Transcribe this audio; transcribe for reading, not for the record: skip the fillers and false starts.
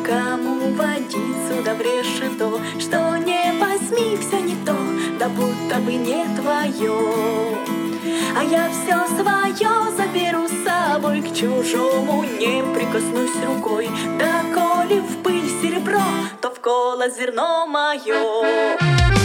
кому водицу да в решето, что не возьми, все не то, да будто бы не твое. А я все свое заберу с собой, к чужому не прикоснусь рукой. Да коли в пыль серебро, то в колос зерно мое.